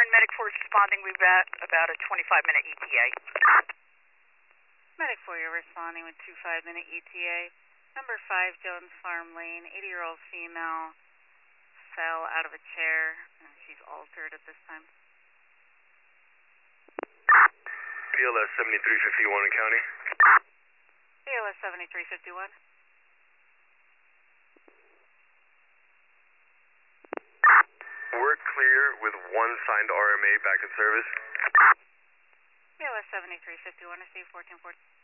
Medic 4 is responding. We've got about a 25-minute ETA. Medic 4, you're responding with 25-minute ETA. Number 5, Jones Farm Lane, 80-year-old female fell out of a chair, and she's altered at this time. PLS 7351 in county. PLS 7351. We're clear with one signed RMA back in service. PLS 7351, receive 1414.